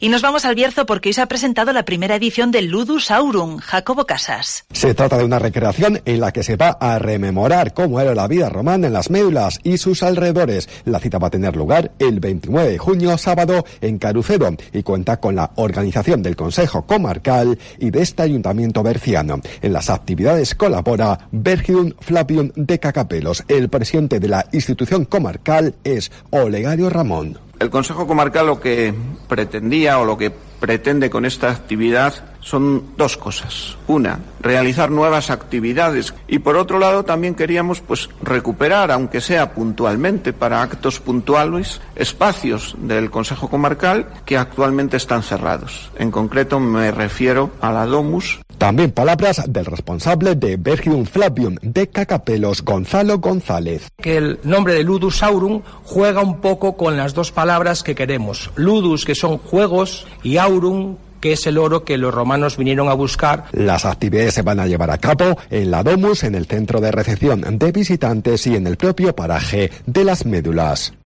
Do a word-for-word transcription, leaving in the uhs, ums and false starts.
Y nos vamos al Bierzo porque hoy se ha presentado la primera edición del Ludus Aurum. Jacobo Casas. Se trata de una recreación en la que se va a rememorar cómo era la vida romana en las médulas y sus alrededores. La cita va a tener lugar el veintinueve de junio, sábado, en Carucedo, y cuenta con la organización del Consejo Comarcal y de este Ayuntamiento berciano. En las actividades colabora Vergium Flavium de Cacapelos. El presidente de la institución comarcal es Olegario Ramón. El Consejo Comarcal lo que pretendía o lo que pretende con esta actividad son dos cosas. Una, realizar nuevas actividades y por otro lado también queríamos pues recuperar, aunque sea puntualmente para actos puntuales, espacios del Consejo Comarcal que actualmente están cerrados. En concreto me refiero a la Domus. También palabras del responsable de Vergium Flavium de Cacapelos, Gonzalo González. Que el nombre de Ludus Aurum juega un poco con las dos palabras que queremos. Ludus, que son juegos, y Aurum, que es el oro que los romanos vinieron a buscar. Las actividades se van a llevar a cabo en la Domus, en el centro de recepción de visitantes y en el propio paraje de las Médulas.